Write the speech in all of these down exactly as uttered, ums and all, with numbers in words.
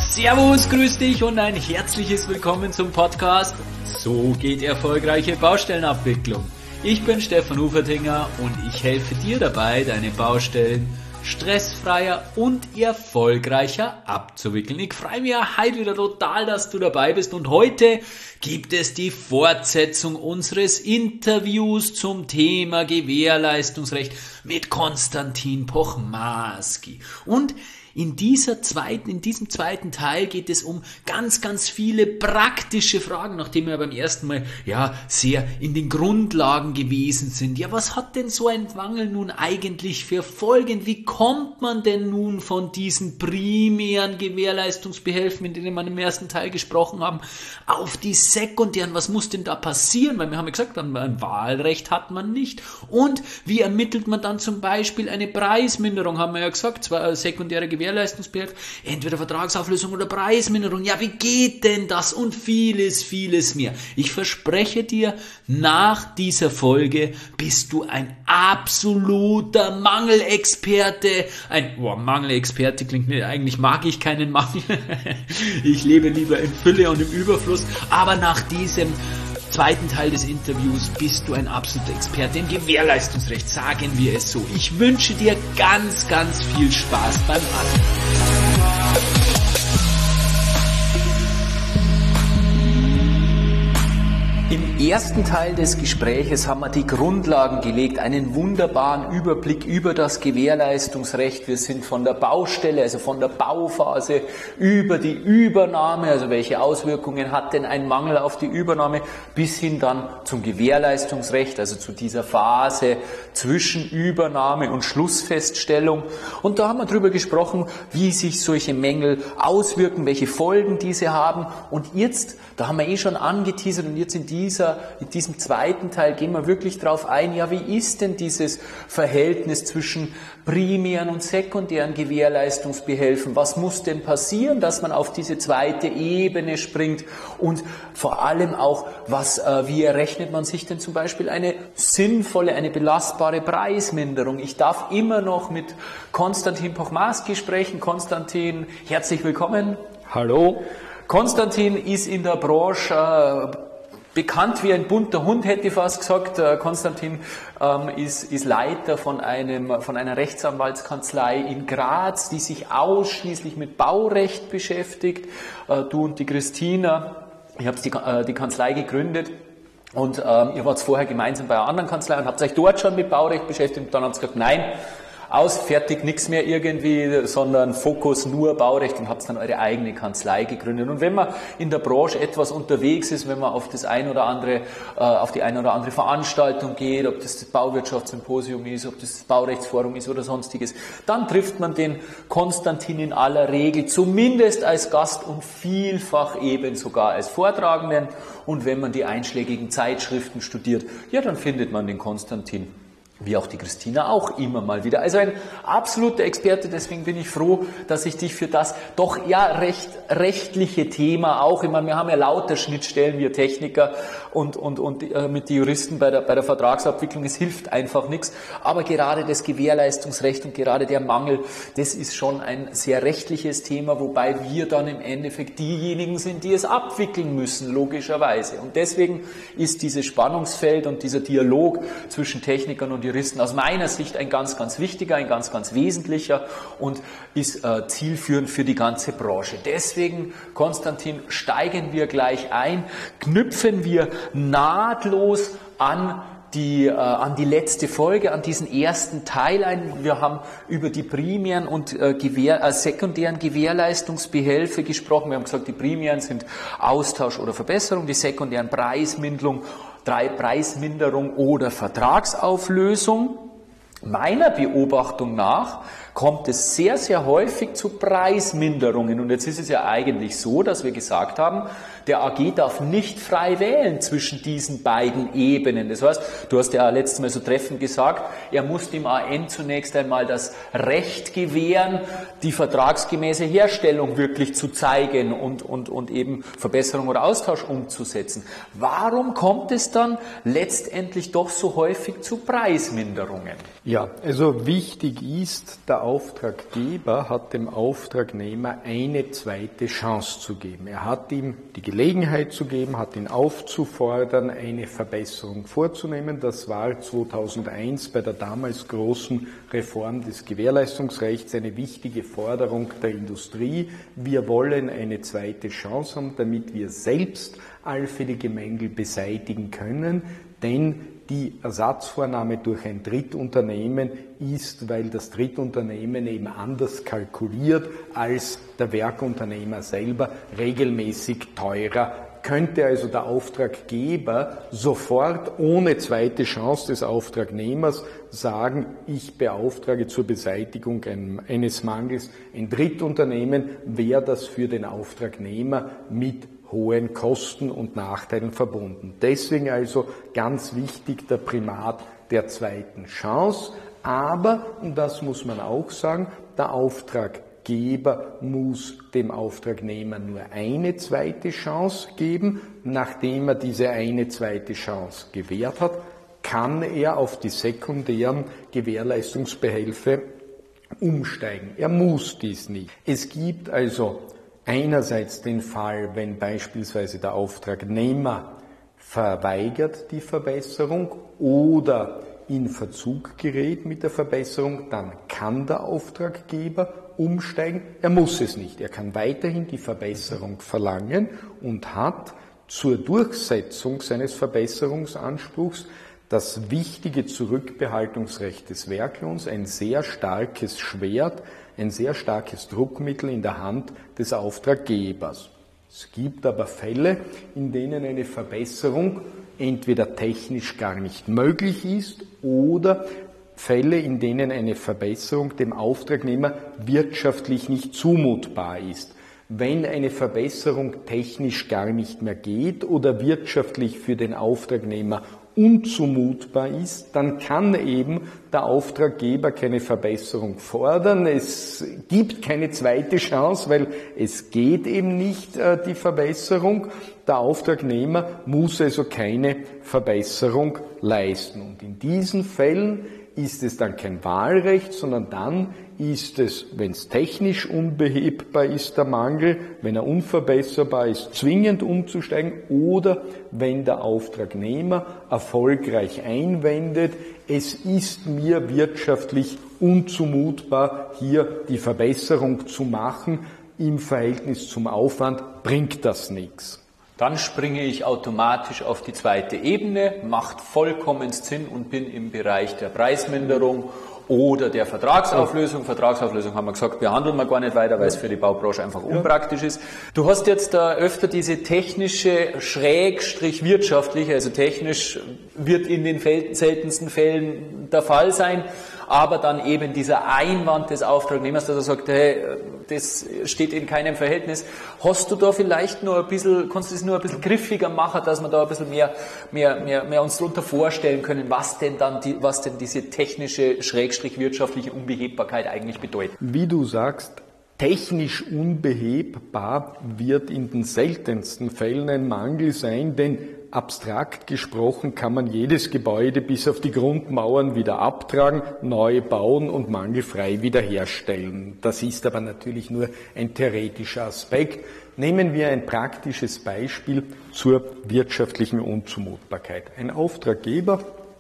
Servus, grüß dich und ein herzliches Willkommen zum Podcast So geht erfolgreiche Baustellenabwicklung. Ich bin Stefan Hufertinger und ich helfe dir dabei, deine Baustellen stressfreier und erfolgreicher abzuwickeln. Ich freue mich heute wieder total, dass du dabei bist und heute gibt es die Fortsetzung unseres Interviews zum Thema Gewährleistungsrecht mit Konstantin Pochmarsky. Und In dieser zweiten, in diesem zweiten Teil geht es um ganz, ganz viele praktische Fragen, nachdem wir beim ersten Mal ja sehr in den Grundlagen gewesen sind. Ja, was hat denn so ein Mangel nun eigentlich für Folgen? Wie kommt man denn nun von diesen primären Gewährleistungsbehelfen, in denen wir im ersten Teil gesprochen haben, auf die sekundären? Was muss denn da passieren? Weil wir haben ja gesagt, ein Wahlrecht hat man nicht. Und wie ermittelt man dann zum Beispiel eine Preisminderung? Haben wir ja gesagt, zwar sekundäre Gewährleistungsbehelfe, Gewährleistungsbehelf, entweder Vertragsauflösung oder Preisminderung. Ja, wie geht denn das? Und vieles, vieles mehr. Ich verspreche dir, nach dieser Folge bist du ein absoluter Mangelexperte. Ein, boah, Mangelexperte klingt nicht, eigentlich mag ich keinen Mangel. Ich lebe lieber in Fülle und im Überfluss. Aber nach diesem zweiten Teil des Interviews bist du ein absoluter Experte im Gewährleistungsrecht, sagen wir es so. Ich wünsche dir ganz, ganz viel Spaß beim Anhören. Im ersten Teil des Gespräches haben wir die Grundlagen gelegt, einen wunderbaren Überblick über das Gewährleistungsrecht. Wir sind von der Baustelle, also von der Bauphase, über die Übernahme, also welche Auswirkungen hat denn ein Mangel auf die Übernahme, bis hin dann zum Gewährleistungsrecht, also zu dieser Phase zwischen Übernahme und Schlussfeststellung. Und da haben wir darüber gesprochen, wie sich solche Mängel auswirken, welche Folgen diese haben. Und jetzt, da haben wir eh schon angeteasert, und jetzt in die Dieser, in diesem zweiten Teil gehen wir wirklich drauf ein, ja, wie ist denn dieses Verhältnis zwischen primären und sekundären Gewährleistungsbehelfen? Was muss denn passieren, dass man auf diese zweite Ebene springt? Und vor allem auch, was, äh, wie errechnet man sich denn zum Beispiel eine sinnvolle, eine belastbare Preisminderung? Ich darf immer noch mit Konstantin Pochmarsky sprechen. Konstantin, herzlich willkommen. Hallo. Konstantin ist in der Branche äh, bekannt wie ein bunter Hund, hätte ich fast gesagt. Konstantin ähm, ist, ist Leiter von, einem, von einer Rechtsanwaltskanzlei in Graz, die sich ausschließlich mit Baurecht beschäftigt. Äh, du und die Christina, ihr habt die, äh, die Kanzlei gegründet und ähm, ihr wart vorher gemeinsam bei einer anderen Kanzlei und habt euch dort schon mit Baurecht beschäftigt und dann habt ihr gesagt, nein, aus, fertig, nichts mehr irgendwie, sondern Fokus nur Baurecht, und habt dann eure eigene Kanzlei gegründet. Und wenn man in der Branche etwas unterwegs ist, wenn man auf das ein oder andere, äh, auf die eine oder andere Veranstaltung geht, ob das das Bauwirtschaftssymposium ist, ob das das Baurechtsforum ist oder sonstiges, dann trifft man den Konstantin in aller Regel zumindest als Gast und vielfach eben sogar als Vortragenden. Und wenn man die einschlägigen Zeitschriften studiert, ja, dann findet man den Konstantin, wie auch die Christina, auch immer mal wieder. Also ein absoluter Experte, deswegen bin ich froh, dass ich dich für das doch ja recht rechtliche Thema auch, ich meine, wir haben ja lauter Schnittstellen, wir Techniker und, und, und äh, mit den Juristen bei der, bei der Vertragsabwicklung, es hilft einfach nichts, aber gerade das Gewährleistungsrecht und gerade der Mangel, das ist schon ein sehr rechtliches Thema, wobei wir dann im Endeffekt diejenigen sind, die es abwickeln müssen, logischerweise. Und deswegen ist dieses Spannungsfeld und dieser Dialog zwischen Technikern und Juristen aus meiner Sicht ein ganz, ganz wichtiger, ein ganz, ganz wesentlicher und ist äh, zielführend für die ganze Branche. Deswegen, Konstantin, steigen wir gleich ein, knüpfen wir nahtlos an die, äh, an die letzte Folge, an diesen ersten Teil ein. Wir haben über die primären und äh, Gewähr, äh, sekundären Gewährleistungsbehelfe gesprochen. Wir haben gesagt, die primären sind Austausch oder Verbesserung, die sekundären Preisminderung, drei Preisminderung oder Vertragsauflösung. Meiner Beobachtung nach kommt es sehr, sehr häufig zu Preisminderungen. Und jetzt ist es ja eigentlich so, dass wir gesagt haben, der A G darf nicht frei wählen zwischen diesen beiden Ebenen. Das heißt, du hast ja letztes Mal so treffend gesagt, er muss dem A N zunächst einmal das Recht gewähren, die vertragsgemäße Herstellung wirklich zu zeigen und, und, und eben Verbesserung oder Austausch umzusetzen. Warum kommt es dann letztendlich doch so häufig zu Preisminderungen? Ja, also wichtig ist der Auftraggeber hat dem Auftragnehmer eine zweite Chance zu geben. Er hat ihm die Gelegenheit zu geben, hat ihn aufzufordern, eine Verbesserung vorzunehmen. Das war zweitausendeins bei der damals großen Reform des Gewährleistungsrechts eine wichtige Forderung der Industrie. Wir wollen eine zweite Chance haben, damit wir selbst allfällige Mängel beseitigen können, denn die Ersatzvornahme durch ein Drittunternehmen ist, weil das Drittunternehmen eben anders kalkuliert als der Werkunternehmer selber, regelmäßig teurer. Könnte also der Auftraggeber sofort ohne zweite Chance des Auftragnehmers sagen, ich beauftrage zur Beseitigung eines Mangels ein Drittunternehmen, wäre das für den Auftragnehmer mit hohen Kosten und Nachteilen verbunden. Deswegen also ganz wichtig der Primat der zweiten Chance. Aber, und das muss man auch sagen, der Auftraggeber muss dem Auftragnehmer nur eine zweite Chance geben. Nachdem er diese eine zweite Chance gewährt hat, kann er auf die sekundären Gewährleistungsbehelfe umsteigen. Er muss dies nicht. Es gibt also einerseits den Fall, wenn beispielsweise der Auftragnehmer verweigert die Verbesserung oder in Verzug gerät mit der Verbesserung, dann kann der Auftraggeber umsteigen. Er muss es nicht. Er kann weiterhin die Verbesserung verlangen und hat zur Durchsetzung seines Verbesserungsanspruchs das wichtige Zurückbehaltungsrecht des Werklohns, ein sehr starkes Schwert, ein sehr starkes Druckmittel in der Hand des Auftraggebers. Es gibt aber Fälle, in denen eine Verbesserung entweder technisch gar nicht möglich ist oder Fälle, in denen eine Verbesserung dem Auftragnehmer wirtschaftlich nicht zumutbar ist. Wenn eine Verbesserung technisch gar nicht mehr geht oder wirtschaftlich für den Auftragnehmer unzumutbar ist, dann kann eben der Auftraggeber keine Verbesserung fordern. Es gibt keine zweite Chance, weil es geht eben nicht, die Verbesserung. Der Auftragnehmer muss also keine Verbesserung leisten. Und in diesen Fällen ist es dann kein Wahlrecht, sondern dann ist es, wenn es technisch unbehebbar ist, der Mangel, wenn er unverbesserbar ist, zwingend umzusteigen, oder wenn der Auftragnehmer erfolgreich einwendet, es ist mir wirtschaftlich unzumutbar, hier die Verbesserung zu machen, im Verhältnis zum Aufwand bringt das nichts. Dann springe ich automatisch auf die zweite Ebene, macht vollkommen Sinn und bin im Bereich der Preisminderung oder der Vertragsauflösung. Vertragsauflösung haben wir gesagt, behandeln wir gar nicht weiter, weil es für die Baubranche einfach unpraktisch ist. Du hast jetzt da öfter diese technische, schrägstrich wirtschaftliche, also technisch wird in den seltensten Fällen der Fall sein, aber dann eben dieser Einwand des Auftragnehmers, dass er sagt, hey, das steht in keinem Verhältnis. Hast du da vielleicht nur ein bisschen, kannst du das nur ein bisschen griffiger machen, dass wir da ein bisschen mehr, mehr, mehr, mehr uns darunter vorstellen können, was denn dann die, was denn diese technische, schrägstrich wirtschaftliche Unbehebbarkeit eigentlich bedeutet? Wie du sagst, technisch unbehebbar wird in den seltensten Fällen ein Mangel sein, denn abstrakt gesprochen kann man jedes Gebäude bis auf die Grundmauern wieder abtragen, neu bauen und mangelfrei wiederherstellen. Das ist aber natürlich nur ein theoretischer Aspekt. Nehmen wir ein praktisches Beispiel zur wirtschaftlichen Unzumutbarkeit. Ein Auftraggeber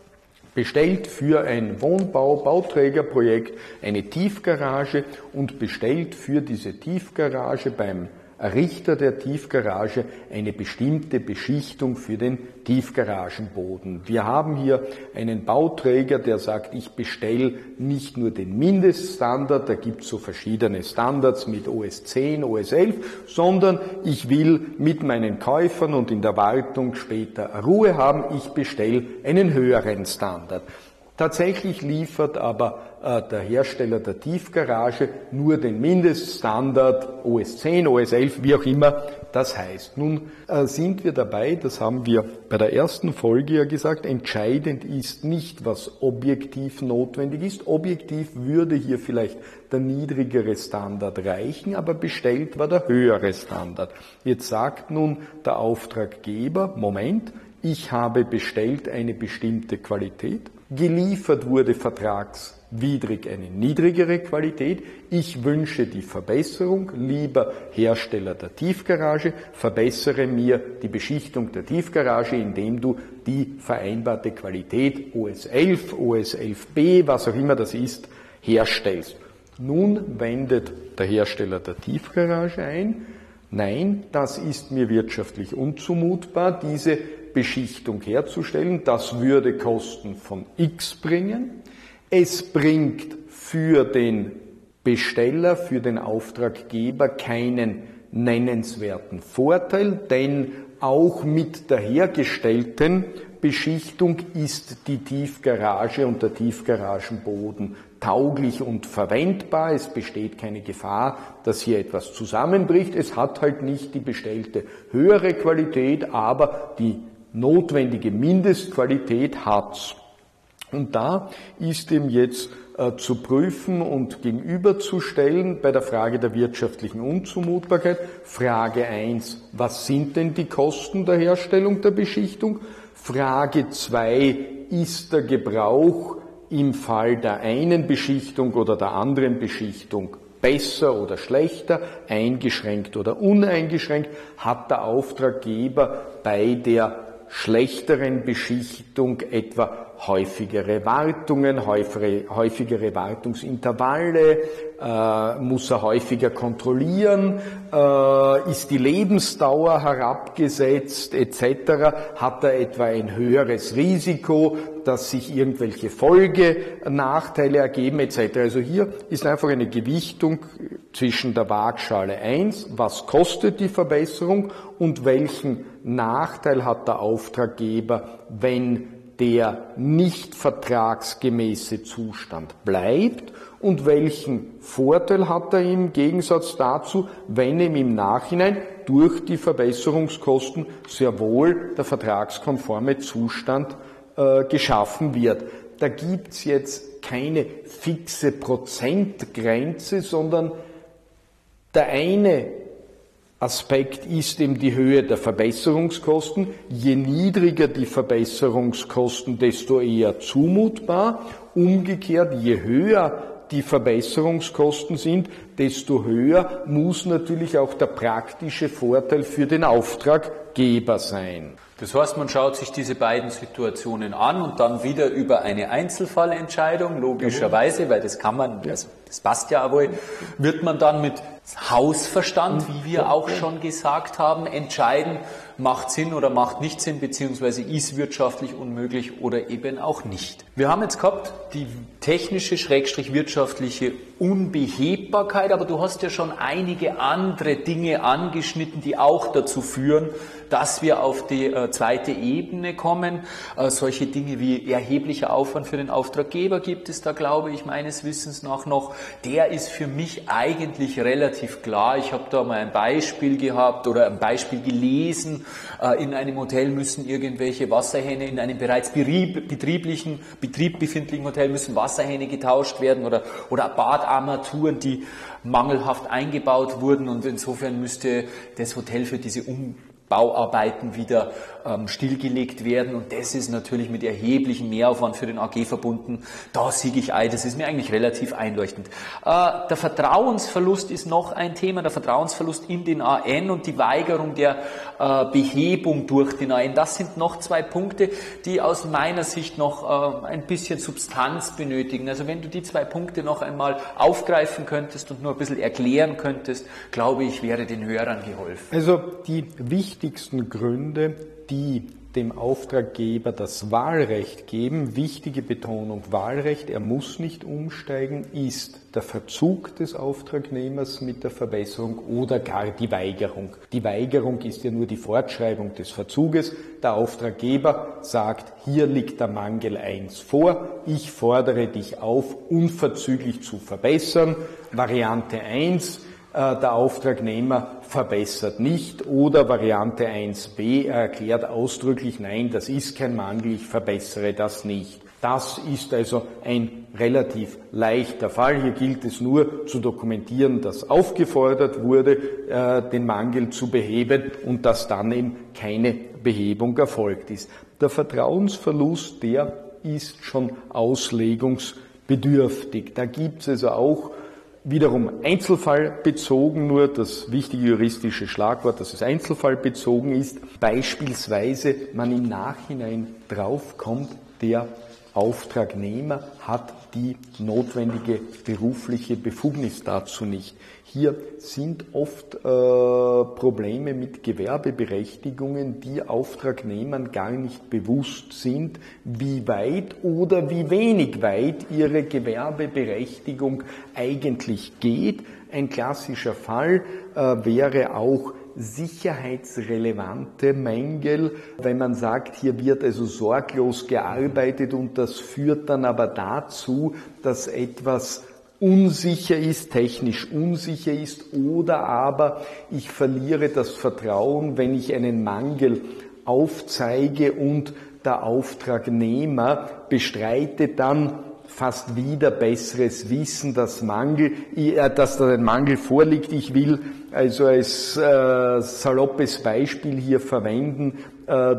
bestellt für ein Wohnbau-Bauträgerprojekt eine Tiefgarage und bestellt für diese Tiefgarage beim Errichter der Tiefgarage eine bestimmte Beschichtung für den Tiefgaragenboden. Wir haben hier einen Bauträger, der sagt, ich bestelle nicht nur den Mindeststandard, da gibt es so verschiedene Standards mit O S zehn, O S elf, sondern ich will mit meinen Käufern und in der Wartung später Ruhe haben, ich bestelle einen höheren Standard. Tatsächlich liefert aber äh, der Hersteller der Tiefgarage nur den Mindeststandard O S zehn, O S elf, wie auch immer das heißt. Nun äh, sind wir dabei, das haben wir bei der ersten Folge ja gesagt, entscheidend ist nicht, was objektiv notwendig ist. Objektiv würde hier vielleicht der niedrigere Standard reichen, aber bestellt war der höhere Standard. Jetzt sagt nun der Auftraggeber, Moment, ich habe bestellt eine bestimmte Qualität, geliefert wurde vertragswidrig eine niedrigere Qualität, ich wünsche die Verbesserung, lieber Hersteller der Tiefgarage, verbessere mir die Beschichtung der Tiefgarage, indem du die vereinbarte Qualität O S elf, O S elf B, was auch immer das ist, herstellst. Nun wendet der Hersteller der Tiefgarage ein, nein, das ist mir wirtschaftlich unzumutbar, diese Beschichtung herzustellen, das würde Kosten von X bringen. Es bringt für den Besteller, für den Auftraggeber keinen nennenswerten Vorteil, denn auch mit der hergestellten Beschichtung ist die Tiefgarage und der Tiefgaragenboden tauglich und verwendbar. Es besteht keine Gefahr, dass hier etwas zusammenbricht. Es hat halt nicht die bestellte höhere Qualität, aber die notwendige Mindestqualität hat's. Und da ist eben jetzt äh, zu prüfen und gegenüberzustellen bei der Frage der wirtschaftlichen Unzumutbarkeit. Frage eins, was sind denn die Kosten der Herstellung der Beschichtung? Frage zwei, ist der Gebrauch im Fall der einen Beschichtung oder der anderen Beschichtung besser oder schlechter, eingeschränkt oder uneingeschränkt? Hat der Auftraggeber bei der schlechteren Beschichtung etwa häufigere Wartungen, häufigere, häufigere Wartungsintervalle, äh, muss er häufiger kontrollieren, äh, ist die Lebensdauer herabgesetzt et cetera, hat er etwa ein höheres Risiko, dass sich irgendwelche Folgenachteile ergeben et cetera. Also hier ist einfach eine Gewichtung zwischen der Waagschale eins, was kostet die Verbesserung und welchen Nachteil hat der Auftraggeber, wenn der nicht vertragsgemäße Zustand bleibt und welchen Vorteil hat er im Gegensatz dazu, wenn ihm im Nachhinein durch die Verbesserungskosten sehr wohl der vertragskonforme Zustand äh, geschaffen wird. Da gibt's jetzt keine fixe Prozentgrenze, sondern der eine Aspekt ist eben die Höhe der Verbesserungskosten. Je niedriger die Verbesserungskosten, desto eher zumutbar. Umgekehrt, je höher die Verbesserungskosten sind, desto höher muss natürlich auch der praktische Vorteil für den Auftraggeber sein. Das heißt, man schaut sich diese beiden Situationen an und dann wieder über eine Einzelfallentscheidung, logischerweise, weil das kann man, also das passt ja auch wohl, wird man dann mit Hausverstand, wie wir auch schon gesagt haben, entscheiden, macht Sinn oder macht nicht Sinn, beziehungsweise ist wirtschaftlich unmöglich oder eben auch nicht. Wir haben jetzt gehabt die technische, schrägstrich wirtschaftliche Unbehebbarkeit, aber du hast ja schon einige andere Dinge angeschnitten, die auch dazu führen, dass wir auf die äh, zweite Ebene kommen. Äh, solche Dinge wie erheblicher Aufwand für den Auftraggeber gibt es da, glaube ich, meines Wissens nach noch. Der ist für mich eigentlich relativ klar. Ich habe da mal ein Beispiel gehabt oder ein Beispiel gelesen. Äh, in einem Hotel müssen irgendwelche Wasserhähne, in einem bereits betrieblichen, Betrieb befindlichen Hotel müssen Wasserhähne getauscht werden oder, oder Badarmaturen, die mangelhaft eingebaut wurden, und insofern müsste das Hotel für diese um Bauarbeiten wieder ähm, stillgelegt werden, und das ist natürlich mit erheblichem Mehraufwand für den A G verbunden. Da siege ich ein, das ist mir eigentlich relativ einleuchtend. Äh, der Vertrauensverlust ist noch ein Thema, der Vertrauensverlust in den A N und die Weigerung der äh, Behebung durch den A N. Das sind noch zwei Punkte, die aus meiner Sicht noch äh, ein bisschen Substanz benötigen. Also wenn du die zwei Punkte noch einmal aufgreifen könntest und nur ein bisschen erklären könntest, glaube ich, wäre den Hörern geholfen. Also die wichtigsten wichtigsten Gründe, die dem Auftraggeber das Wahlrecht geben, wichtige Betonung Wahlrecht, er muss nicht umsteigen, ist der Verzug des Auftragnehmers mit der Verbesserung oder gar die Weigerung. Die Weigerung ist ja nur die Fortschreibung des Verzuges. Der Auftraggeber sagt, hier liegt der Mangel eins vor, ich fordere dich auf, unverzüglich zu verbessern. Variante eins, der Auftragnehmer verbessert nicht, oder Variante eins b, er erklärt ausdrücklich, nein, das ist kein Mangel, ich verbessere das nicht. Das ist also ein relativ leichter Fall. Hier gilt es nur zu dokumentieren, dass aufgefordert wurde, den Mangel zu beheben und dass dann eben keine Behebung erfolgt ist. Der Vertrauensverlust, der ist schon auslegungsbedürftig. Da gibt es also auch wiederum einzelfallbezogen, nur das wichtige juristische Schlagwort, dass es einzelfallbezogen ist. Beispielsweise man im Nachhinein draufkommt, der Auftragnehmer hat die notwendige berufliche Befugnis dazu nicht. Hier sind oft äh, Probleme mit Gewerbeberechtigungen, die Auftragnehmern gar nicht bewusst sind, wie weit oder wie wenig weit ihre Gewerbeberechtigung eigentlich geht. Ein klassischer Fall äh, wäre auch sicherheitsrelevante Mängel, wenn man sagt, hier wird also sorglos gearbeitet und das führt dann aber dazu, dass etwas unsicher ist, technisch unsicher ist, oder aber ich verliere das Vertrauen, wenn ich einen Mangel aufzeige und der Auftragnehmer bestreitet dann fast wieder besseres Wissen, dass Mangel, dass da ein Mangel vorliegt. Ich will also als äh, saloppes Beispiel hier verwenden, äh,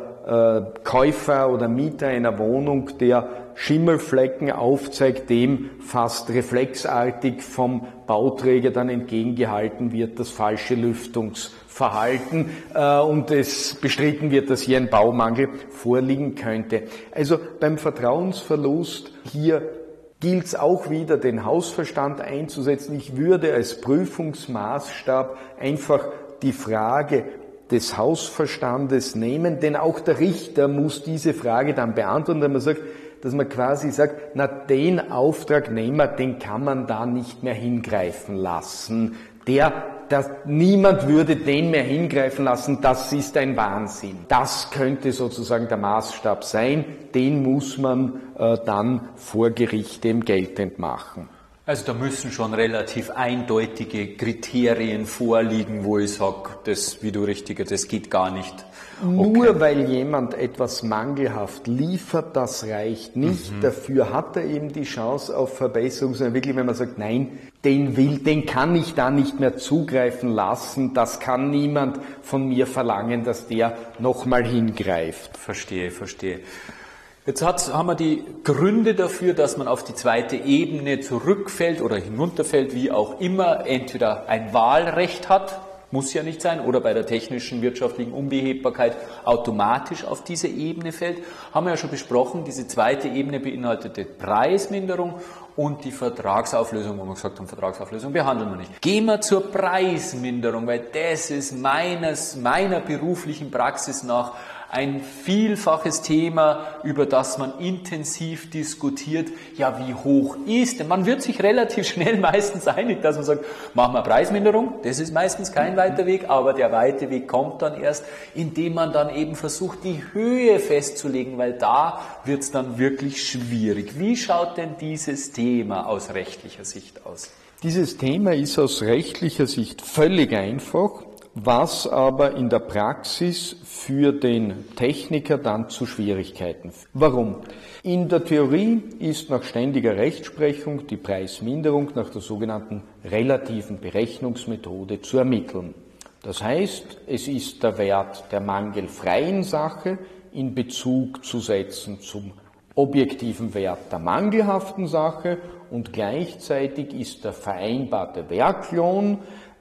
der äh, Käufer oder Mieter einer Wohnung, der Schimmelflecken aufzeigt, dem fast reflexartig vom Bauträger dann entgegengehalten wird, das falsche Lüftungsverhalten äh, und es bestritten wird, dass hier ein Baumangel vorliegen könnte. Also beim Vertrauensverlust hier gilt es auch wieder, den Hausverstand einzusetzen. Ich würde als Prüfungsmaßstab einfach die Frage des Hausverstandes nehmen, denn auch der Richter muss diese Frage dann beantworten, wenn man sagt, dass man quasi sagt, na, den Auftragnehmer, den kann man da nicht mehr hingreifen lassen. Der, das, niemand würde den mehr hingreifen lassen, das ist ein Wahnsinn. Das könnte sozusagen der Maßstab sein, den muss man äh, dann vor Gericht eben geltend machen. Also da müssen schon relativ eindeutige Kriterien vorliegen, wo ich sage, das, wie du richtig, das geht gar nicht. Okay. Nur weil jemand etwas mangelhaft liefert, das reicht nicht. Mhm. Dafür hat er eben die Chance auf Verbesserung, sondern wirklich, wenn man sagt, nein, den will, den kann ich da nicht mehr zugreifen lassen, das kann niemand von mir verlangen, dass der nochmal hingreift. Verstehe, verstehe. Jetzt hat, haben wir die Gründe dafür, dass man auf die zweite Ebene zurückfällt oder hinunterfällt, wie auch immer, entweder ein Wahlrecht hat, muss ja nicht sein, oder bei der technischen wirtschaftlichen Unbehebbarkeit automatisch auf diese Ebene fällt. Haben wir ja schon besprochen, diese zweite Ebene beinhaltete Preisminderung und die Vertragsauflösung, wo wir gesagt haben, Vertragsauflösung behandeln wir nicht. Gehen wir zur Preisminderung, weil das ist meines, meiner beruflichen Praxis nach ein vielfaches Thema, über das man intensiv diskutiert, ja, wie hoch ist, denn man wird sich relativ schnell meistens einig, dass man sagt, machen wir Preisminderung, das ist meistens kein weiter Weg, aber der weite Weg kommt dann erst, indem man dann eben versucht, die Höhe festzulegen, weil da wird es dann wirklich schwierig. Wie schaut denn dieses Thema aus rechtlicher Sicht aus? Dieses Thema ist aus rechtlicher Sicht völlig einfach, was aber in der Praxis für den Techniker dann zu Schwierigkeiten führt. Warum? In der Theorie ist nach ständiger Rechtsprechung die Preisminderung nach der sogenannten relativen Berechnungsmethode zu ermitteln. Das heißt, es ist der Wert der mangelfreien Sache in Bezug zu setzen zum objektiven Wert der mangelhaften Sache und gleichzeitig ist der vereinbarte Werklohn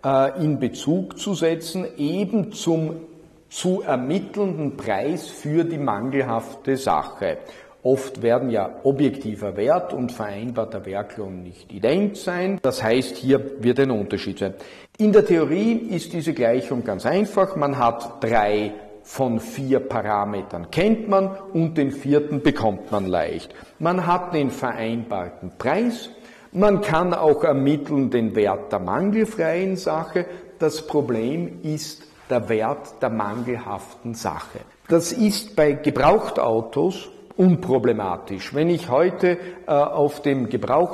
in Bezug zu setzen, eben zum zu ermittelnden Preis für die mangelhafte Sache. Oft werden ja objektiver Wert und vereinbarter Werklohn nicht ident sein. Das heißt, hier wird ein Unterschied sein. In der Theorie ist diese Gleichung ganz einfach. Man hat drei von vier Parametern kennt man und den vierten bekommt man leicht. Man hat den vereinbarten Preis. Man kann auch ermitteln den Wert der mangelfreien Sache. Das Problem ist der Wert der mangelhaften Sache. Das ist bei Gebrauchtautos unproblematisch. Wenn ich heute äh, auf dem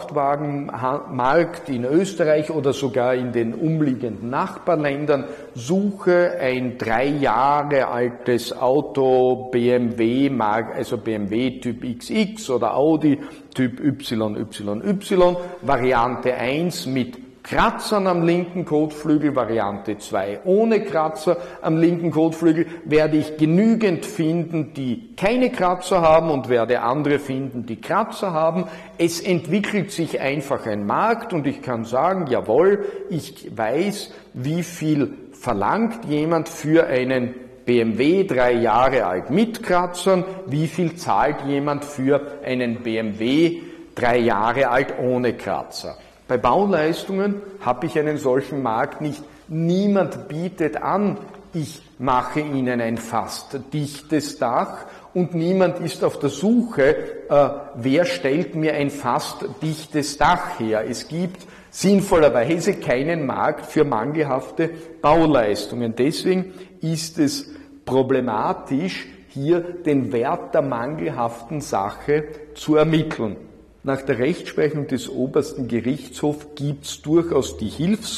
Gebrauchtwagenmarkt in Österreich oder sogar in den umliegenden Nachbarländern suche, ein drei Jahre altes Auto B M W, also B M W Typ X X oder Audi Typ Y Y Y, Variante eins mit Kratzern am linken Kotflügel, Variante zwei ohne Kratzer am linken Kotflügel, werde ich genügend finden, die keine Kratzer haben und werde andere finden, die Kratzer haben. Es entwickelt sich einfach ein Markt und ich kann sagen, jawohl, ich weiß, wie viel verlangt jemand für einen B M W drei Jahre alt mit Kratzern, wie viel zahlt jemand für einen B M W drei Jahre alt ohne Kratzer. Bei Bauleistungen habe ich einen solchen Markt nicht. Niemand bietet an, ich mache Ihnen ein fast dichtes Dach und niemand ist auf der Suche, äh, wer stellt mir ein fast dichtes Dach her. Es gibt sinnvollerweise keinen Markt für mangelhafte Bauleistungen. Deswegen ist es problematisch, hier den Wert der mangelhaften Sache zu ermitteln. Nach der Rechtsprechung des obersten Gerichtshofs gibt es durchaus die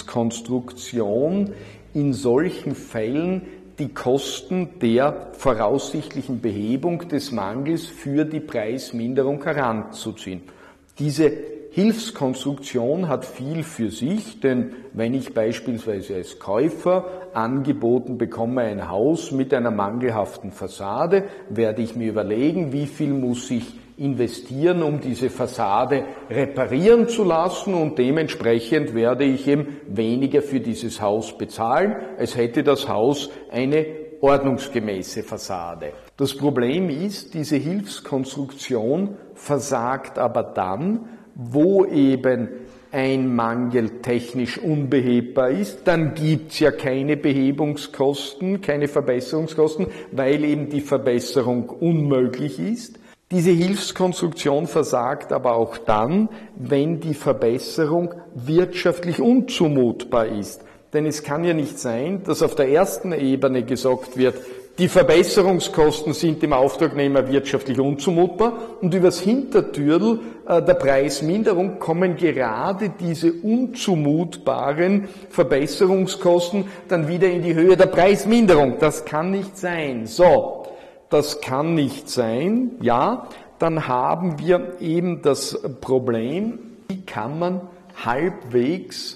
Hilfskonstruktion, in solchen Fällen die Kosten der voraussichtlichen Behebung des Mangels für die Preisminderung heranzuziehen. Diese Hilfskonstruktion hat viel für sich, denn wenn ich beispielsweise als Käufer angeboten bekomme ein Haus mit einer mangelhaften Fassade, werde ich mir überlegen, wie viel muss ich investieren, um diese Fassade reparieren zu lassen und dementsprechend werde ich eben weniger für dieses Haus bezahlen, als hätte das Haus eine ordnungsgemäße Fassade. Das Problem ist, diese Hilfskonstruktion versagt aber dann, wo eben ein Mangel technisch unbehebbar ist, dann gibt's ja keine Behebungskosten, keine Verbesserungskosten, weil eben die Verbesserung unmöglich ist. Diese Hilfskonstruktion versagt aber auch dann, wenn die Verbesserung wirtschaftlich unzumutbar ist. Denn es kann ja nicht sein, dass auf der ersten Ebene gesagt wird, die Verbesserungskosten sind dem Auftragnehmer wirtschaftlich unzumutbar und übers Hintertürl äh, der Preisminderung kommen gerade diese unzumutbaren Verbesserungskosten dann wieder in die Höhe der Preisminderung. Das kann nicht sein. So. Das kann nicht sein, ja, dann haben wir eben das Problem, wie kann man halbwegs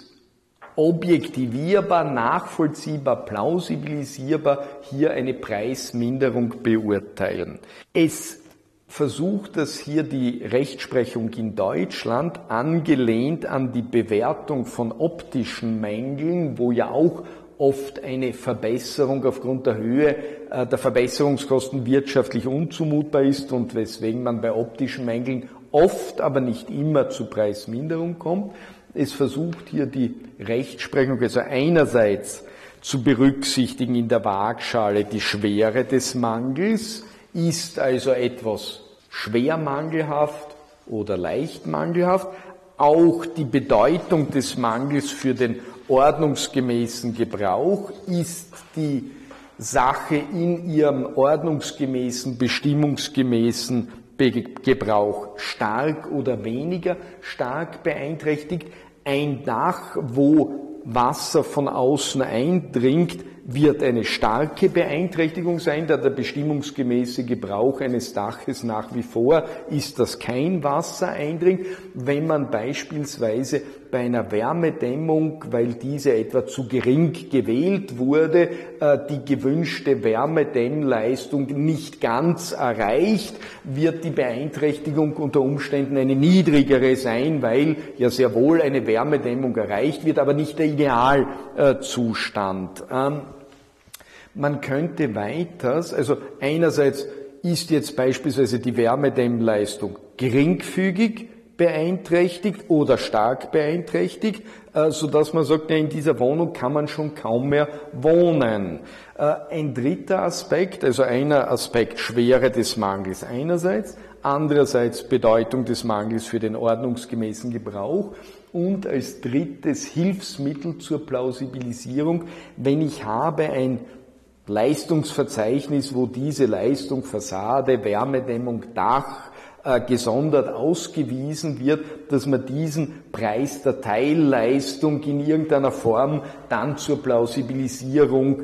objektivierbar, nachvollziehbar, plausibilisierbar hier eine Preisminderung beurteilen. Es versucht das hier die Rechtsprechung in Deutschland, angelehnt an die Bewertung von optischen Mängeln, wo ja auch oft eine Verbesserung aufgrund der Höhe äh, der Verbesserungskosten wirtschaftlich unzumutbar ist und weswegen man bei optischen Mängeln oft, aber nicht immer zu Preisminderung kommt. Es versucht hier die Rechtsprechung also einerseits zu berücksichtigen in der Waagschale die Schwere des Mangels, ist also etwas schwer mangelhaft oder leicht mangelhaft, auch die Bedeutung des Mangels für den ordnungsgemäßen Gebrauch, ist die Sache in ihrem ordnungsgemäßen, bestimmungsgemäßen Gebrauch stark oder weniger stark beeinträchtigt. Ein Dach, wo Wasser von außen eindringt, wird eine starke Beeinträchtigung sein, da der bestimmungsgemäße Gebrauch eines Daches nach wie vor ist, dass kein Wasser eindringt. Wenn man beispielsweise bei einer Wärmedämmung, weil diese etwa zu gering gewählt wurde, die gewünschte Wärmedämmleistung nicht ganz erreicht, wird die Beeinträchtigung unter Umständen eine niedrigere sein, weil ja sehr wohl eine Wärmedämmung erreicht wird, aber nicht der Idealzustand. Man könnte weiters, also einerseits ist jetzt beispielsweise die Wärmedämmleistung geringfügig beeinträchtigt oder stark beeinträchtigt, sodass man sagt, ja, in dieser Wohnung kann man schon kaum mehr wohnen. Ein dritter Aspekt, also einer Aspekt Schwere des Mangels einerseits, andererseits Bedeutung des Mangels für den ordnungsgemäßen Gebrauch und als drittes Hilfsmittel zur Plausibilisierung, wenn ich habe ein Leistungsverzeichnis, wo diese Leistung, Fassade, Wärmedämmung, Dach, äh, gesondert ausgewiesen wird, dass man diesen Preis der Teilleistung in irgendeiner Form dann zur Plausibilisierung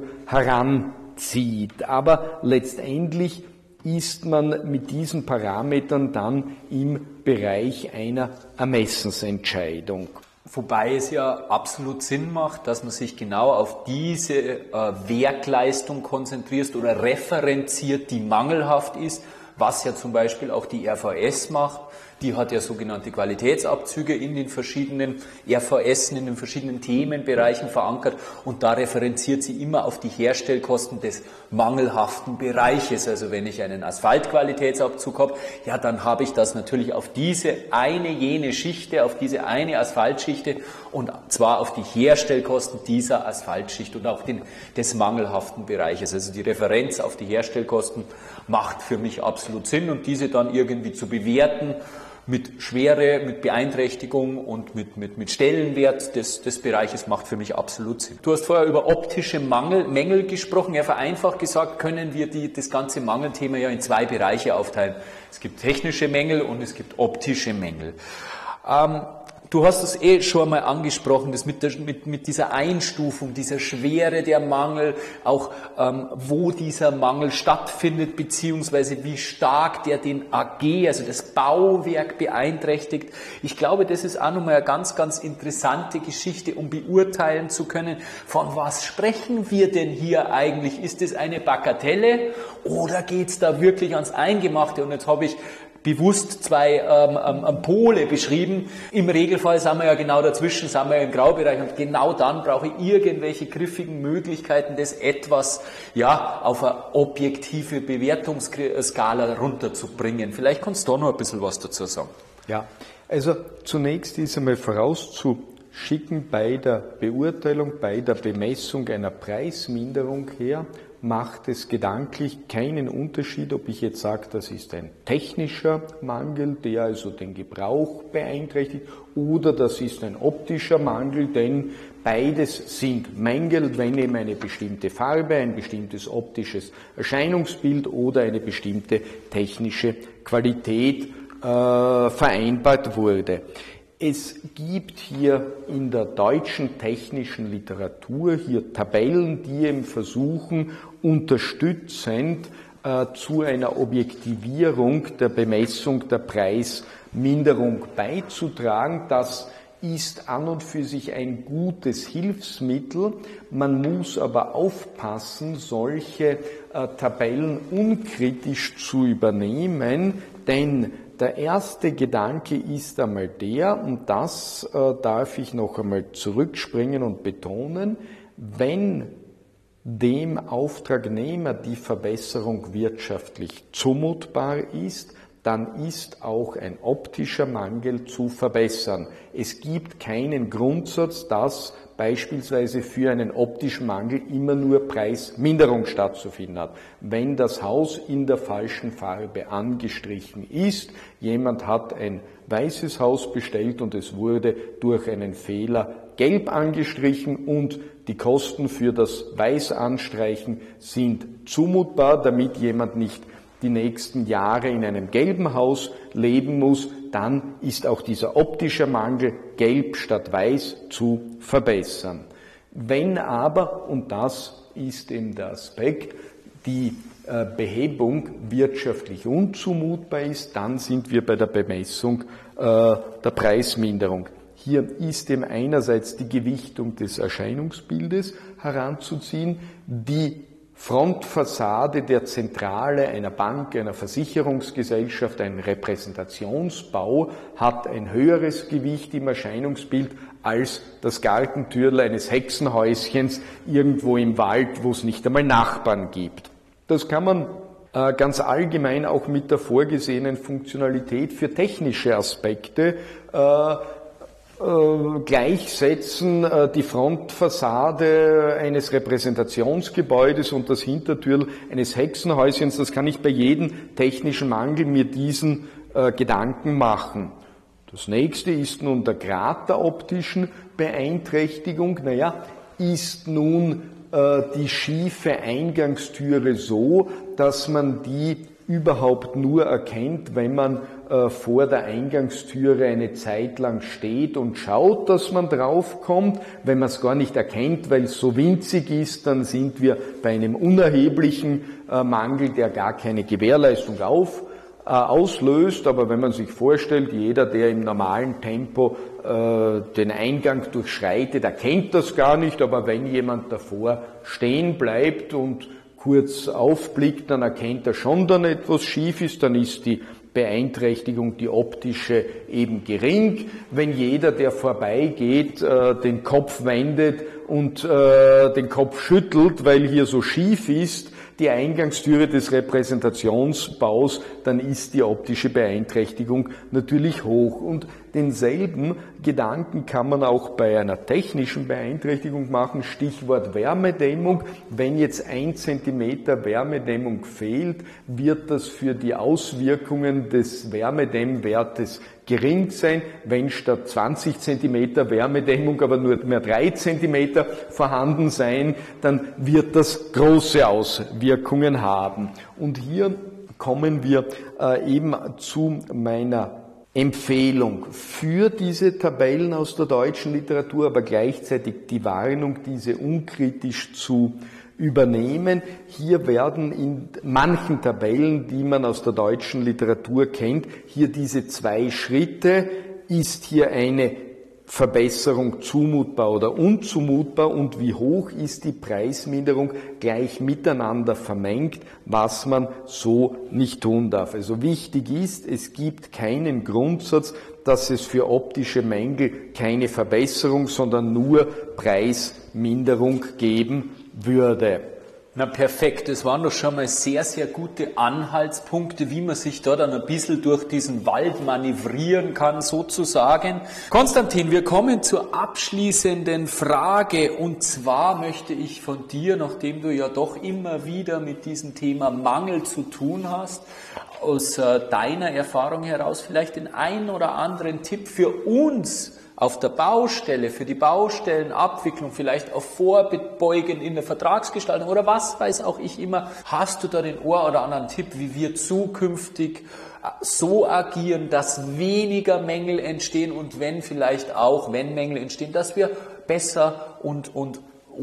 heranzieht. Aber letztendlich ist man mit diesen Parametern dann im Bereich einer Ermessensentscheidung. Wobei es ja absolut Sinn macht, dass man sich genau auf diese äh, Werkleistung konzentriert oder referenziert, die mangelhaft ist, was ja zum Beispiel auch die R V S macht. Die hat ja sogenannte Qualitätsabzüge in den verschiedenen R V S, in den verschiedenen Themenbereichen verankert und da referenziert sie immer auf die Herstellkosten des mangelhaften Bereiches. Also wenn ich einen Asphaltqualitätsabzug habe, ja, dann habe ich das natürlich auf diese eine, jene Schichte, auf diese eine Asphaltschichte und zwar auf die Herstellkosten dieser Asphaltschicht und auch den, des mangelhaften Bereiches. Also die Referenz auf die Herstellkosten macht für mich absolut Sinn und diese dann irgendwie zu bewerten, mit Schwere, mit Beeinträchtigung und mit, mit, mit Stellenwert des, des Bereiches macht für mich absolut Sinn. Du hast vorher über optische Mangel, Mängel gesprochen. Ja, vereinfacht gesagt können wir die, das ganze Mangelthema ja in zwei Bereiche aufteilen. Es gibt technische Mängel und es gibt optische Mängel. Ähm, Du hast es eh schon mal angesprochen, das mit, der, mit, mit dieser Einstufung, dieser Schwere der Mangel, auch ähm, wo dieser Mangel stattfindet, beziehungsweise wie stark der den A G, also das Bauwerk, beeinträchtigt. Ich glaube, das ist auch nochmal eine ganz, ganz interessante Geschichte, um beurteilen zu können, von was sprechen wir denn hier eigentlich? Ist es eine Bagatelle oder geht es da wirklich ans Eingemachte? Und jetzt habe ich bewusst zwei ähm, ähm, Pole beschrieben. Im Regelfall sind wir ja genau dazwischen, sind wir ja im Graubereich und genau dann brauche ich irgendwelche griffigen Möglichkeiten, das etwas ja auf eine objektive Bewertungsskala runterzubringen. Vielleicht kannst du da noch ein bisschen was dazu sagen. Ja, also zunächst ist einmal vorauszuschicken bei der Beurteilung, bei der Bemessung einer Preisminderung her, macht es gedanklich keinen Unterschied, ob ich jetzt sage, das ist ein technischer Mangel, der also den Gebrauch beeinträchtigt, oder das ist ein optischer Mangel, denn beides sind Mängel, wenn eben eine bestimmte Farbe, ein bestimmtes optisches Erscheinungsbild oder eine bestimmte technische Qualität äh, vereinbart wurde. Es gibt hier in der deutschen technischen Literatur hier Tabellen, die eben versuchen, unterstützend äh, zu einer Objektivierung der Bemessung der Preisminderung beizutragen. Das ist an und für sich ein gutes Hilfsmittel. Man muss aber aufpassen, solche äh, Tabellen unkritisch zu übernehmen, denn der erste Gedanke ist einmal der, und das äh, darf ich noch einmal zurückspringen und betonen, wenn dem Auftragnehmer die Verbesserung wirtschaftlich zumutbar ist, dann ist auch ein optischer Mangel zu verbessern. Es gibt keinen Grundsatz, dass beispielsweise für einen optischen Mangel immer nur Preisminderung stattzufinden hat. Wenn das Haus in der falschen Farbe angestrichen ist, jemand hat ein weißes Haus bestellt und es wurde durch einen Fehler gelb angestrichen und die Kosten für das Weiß-Anstreichen sind zumutbar, damit jemand nicht die nächsten Jahre in einem gelben Haus leben muss, dann ist auch dieser optische Mangel gelb statt weiß zu verbessern. Wenn aber, und das ist eben der Aspekt, die äh, Behebung wirtschaftlich unzumutbar ist, dann sind wir bei der Bemessung äh, der Preisminderung. Hier ist eben einerseits die Gewichtung des Erscheinungsbildes heranzuziehen, die Frontfassade der Zentrale einer Bank, einer Versicherungsgesellschaft, ein Repräsentationsbau hat ein höheres Gewicht im Erscheinungsbild als das Gartentürl eines Hexenhäuschens irgendwo im Wald, wo es nicht einmal Nachbarn gibt. Das kann man äh, ganz allgemein auch mit der vorgesehenen Funktionalität für technische Aspekte äh, gleichsetzen, die Frontfassade eines Repräsentationsgebäudes und das Hintertürl eines Hexenhäuschens, das kann ich bei jedem technischen Mangel mir diesen äh, Gedanken machen. Das nächste ist nun der Grad der optischen Beeinträchtigung. Naja, ist nun äh, die schiefe Eingangstüre so, dass man die überhaupt nur erkennt, wenn man äh, vor der Eingangstüre eine Zeit lang steht und schaut, dass man draufkommt. Wenn man es gar nicht erkennt, weil es so winzig ist, dann sind wir bei einem unerheblichen äh, Mangel, der gar keine Gewährleistung auf, äh, auslöst. Aber wenn man sich vorstellt, jeder, der im normalen Tempo äh, den Eingang durchschreitet, erkennt das gar nicht. Aber wenn jemand davor stehen bleibt und kurz aufblickt, dann erkennt er schon, dass etwas schief ist, dann ist die Beeinträchtigung, die optische, eben gering. Wenn jeder, der vorbeigeht, den Kopf wendet und den Kopf schüttelt, weil hier so schief ist, die Eingangstüre des Repräsentationsbaus, dann ist die optische Beeinträchtigung natürlich hoch. Und denselben Gedanken kann man auch bei einer technischen Beeinträchtigung machen, Stichwort Wärmedämmung. Wenn jetzt ein Zentimeter Wärmedämmung fehlt, wird das für die Auswirkungen des Wärmedämmwertes gering sein. Wenn statt zwanzig Zentimeter Wärmedämmung aber nur mehr drei Zentimeter vorhanden sein, dann wird das große Auswirkungen haben. Und hier kommen wir äh, eben zu meiner Empfehlung für diese Tabellen aus der deutschen Literatur, aber gleichzeitig die Warnung, diese unkritisch zu übernehmen. Hier werden in manchen Tabellen, die man aus der deutschen Literatur kennt, hier diese zwei Schritte, ist hier eine Verbesserung zumutbar oder unzumutbar und wie hoch ist die Preisminderung gleich miteinander vermengt, was man so nicht tun darf. Also wichtig ist, es gibt keinen Grundsatz, dass es für optische Mängel keine Verbesserung, sondern nur Preisminderung geben würde. Na perfekt, das waren doch schon mal sehr, sehr gute Anhaltspunkte, wie man sich da dann ein bisschen durch diesen Wald manövrieren kann, sozusagen. Konstantin, wir kommen zur abschließenden Frage und zwar möchte ich von dir, nachdem du ja doch immer wieder mit diesem Thema Mangel zu tun hast, aus deiner Erfahrung heraus vielleicht den einen oder anderen Tipp für uns auf der Baustelle, für die Baustellenabwicklung, vielleicht auf Vorbeugen in der Vertragsgestaltung oder was weiß auch ich immer. Hast du da den Ohr oder anderen Tipp, wie wir zukünftig so agieren, dass weniger Mängel entstehen und wenn vielleicht auch, wenn Mängel entstehen, dass wir besser und, und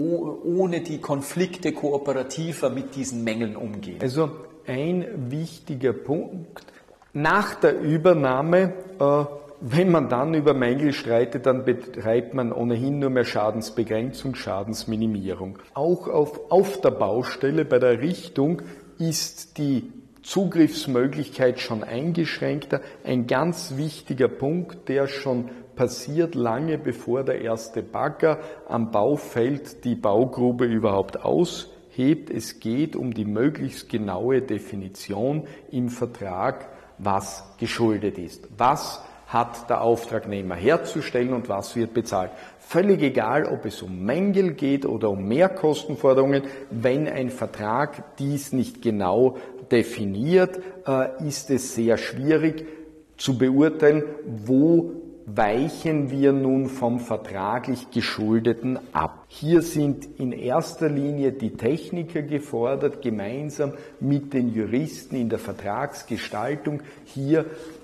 ohne die Konflikte kooperativer mit diesen Mängeln umgehen? Also ein wichtiger Punkt, nach der Übernahme äh, wenn man dann über Mängel streitet, dann betreibt man ohnehin nur mehr Schadensbegrenzung, Schadensminimierung. Auch auf, auf der Baustelle bei der Errichtung ist die Zugriffsmöglichkeit schon eingeschränkter. Ein ganz wichtiger Punkt, der schon passiert lange bevor der erste Bagger am Baufeld die Baugrube überhaupt aushebt. Es geht um die möglichst genaue Definition im Vertrag, was geschuldet ist. Was hat der Auftragnehmer herzustellen und was wird bezahlt. Völlig egal, ob es um Mängel geht oder um Mehrkostenforderungen, wenn ein Vertrag dies nicht genau definiert, ist es sehr schwierig zu beurteilen, wo weichen wir nun vom vertraglich Geschuldeten ab. Hier sind in erster Linie die Techniker gefordert, gemeinsam mit den Juristen in der Vertragsgestaltung hier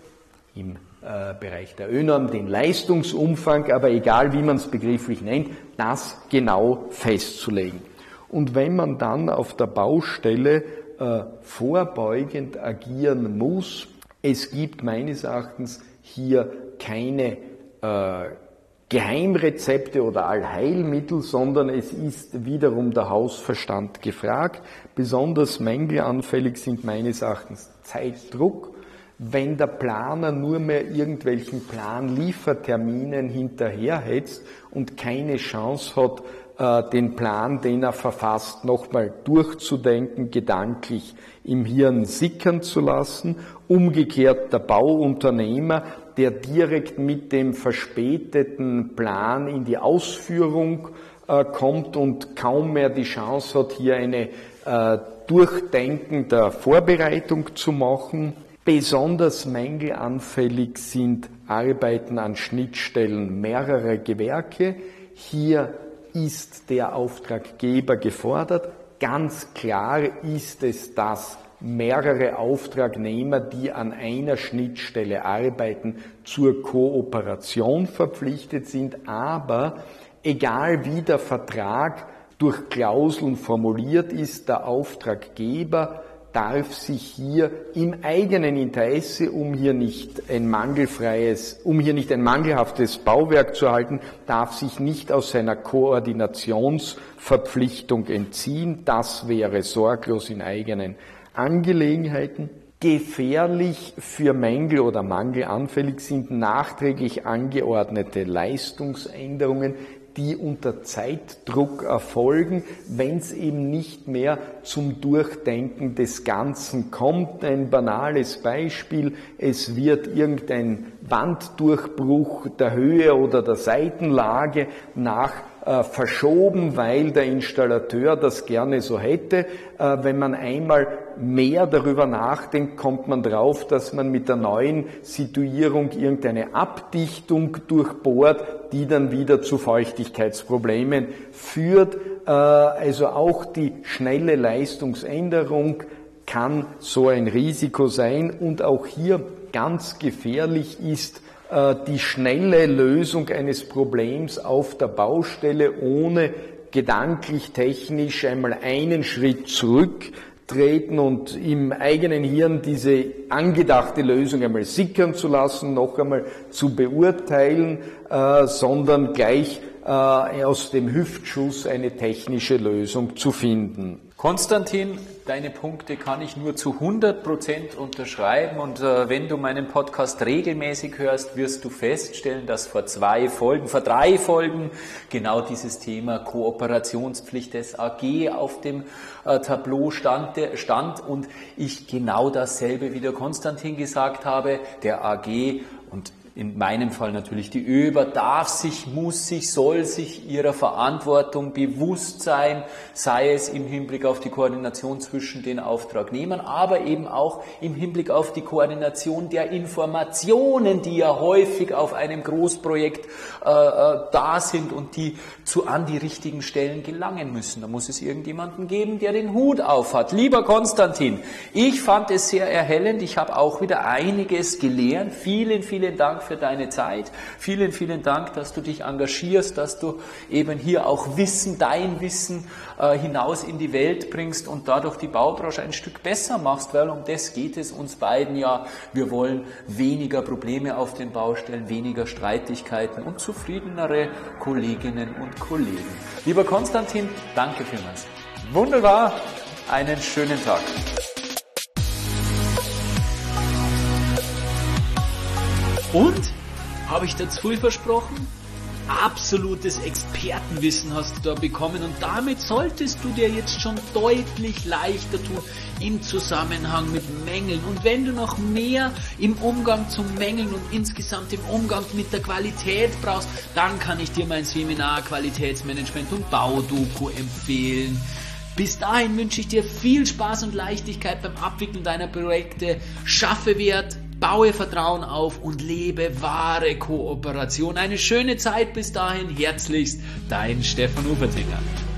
im Bereich der ÖNORM, den Leistungsumfang, aber egal wie man es begrifflich nennt, das genau festzulegen. Und wenn man dann auf der Baustelle äh, vorbeugend agieren muss, es gibt meines Erachtens hier keine äh, Geheimrezepte oder Allheilmittel, sondern es ist wiederum der Hausverstand gefragt. Besonders mängelanfällig sind meines Erachtens Zeitdruck. Wenn der Planer nur mehr irgendwelchen Planlieferterminen hinterherhetzt und keine Chance hat, den Plan, den er verfasst, nochmal durchzudenken, gedanklich im Hirn sickern zu lassen. Umgekehrt der Bauunternehmer, der direkt mit dem verspäteten Plan in die Ausführung kommt und kaum mehr die Chance hat, hier eine Durchdenken der Vorbereitung zu machen. Besonders mängelanfällig sind Arbeiten an Schnittstellen mehrerer Gewerke. Hier ist der Auftraggeber gefordert. Ganz klar ist es, dass mehrere Auftragnehmer, die an einer Schnittstelle arbeiten, zur Kooperation verpflichtet sind. Aber egal wie der Vertrag durch Klauseln formuliert ist, der Auftraggeber darf sich hier im eigenen Interesse, um hier nicht ein mangelfreies, um hier nicht ein mangelhaftes Bauwerk zu erhalten, darf sich nicht aus seiner Koordinationsverpflichtung entziehen. Das wäre sorglos in eigenen Angelegenheiten. Gefährlich für Mängel oder mangelanfällig sind nachträglich angeordnete Leistungsänderungen, die unter Zeitdruck erfolgen, wenn es eben nicht mehr zum Durchdenken des Ganzen kommt. Ein banales Beispiel, es wird irgendein Wanddurchbruch der Höhe oder der Seitenlage nach äh, verschoben, weil der Installateur das gerne so hätte. Äh, wenn man einmal mehr darüber nachdenkt, kommt man drauf, dass man mit der neuen Situierung irgendeine Abdichtung durchbohrt, die dann wieder zu Feuchtigkeitsproblemen führt. Also auch die schnelle Leistungsänderung kann so ein Risiko sein. Und auch hier ganz gefährlich ist die schnelle Lösung eines Problems auf der Baustelle, ohne gedanklich, technisch einmal einen Schritt zurück treten und im eigenen Hirn diese angedachte Lösung einmal sickern zu lassen, noch einmal zu beurteilen, äh, sondern gleich äh, aus dem Hüftschuss eine technische Lösung zu finden. Konstantin, deine Punkte kann ich nur zu hundert Prozent unterschreiben und äh, wenn du meinen Podcast regelmäßig hörst, wirst du feststellen, dass vor zwei Folgen, vor drei Folgen genau dieses Thema Kooperationspflicht des A G auf dem äh, Tableau stand, stand und ich genau dasselbe wie der Konstantin gesagt habe, der A G und in meinem Fall natürlich die ÖBA darf sich, muss sich, soll sich ihrer Verantwortung bewusst sein, sei es im Hinblick auf die Koordination zwischen den Auftragnehmern, aber eben auch im Hinblick auf die Koordination der Informationen, die ja häufig auf einem Großprojekt äh, da sind und die zu an die richtigen Stellen gelangen müssen. Da muss es irgendjemanden geben, der den Hut auf hat. Lieber Konstantin, ich fand es sehr erhellend, ich habe auch wieder einiges gelernt. Vielen, vielen Dank für deine Zeit. Vielen, vielen Dank, dass du dich engagierst, dass du eben hier auch Wissen, dein Wissen äh, hinaus in die Welt bringst und dadurch die Baubranche ein Stück besser machst, weil um das geht es uns beiden ja. Wir wollen weniger Probleme auf den Baustellen, weniger Streitigkeiten und zufriedenere Kolleginnen und Kollegen. Lieber Konstantin, danke vielmals. Wunderbar, einen schönen Tag. Und, habe ich dir zu viel versprochen? Absolutes Expertenwissen hast du da bekommen und damit solltest du dir jetzt schon deutlich leichter tun im Zusammenhang mit Mängeln. Und wenn du noch mehr im Umgang zu Mängeln und insgesamt im Umgang mit der Qualität brauchst, dann kann ich dir mein Seminar Qualitätsmanagement und Baudoku empfehlen. Bis dahin wünsche ich dir viel Spaß und Leichtigkeit beim Abwickeln deiner Projekte. Schaffe Wert, baue Vertrauen auf und lebe wahre Kooperation. Eine schöne Zeit bis dahin. Herzlichst, dein Stefan Ufertinger.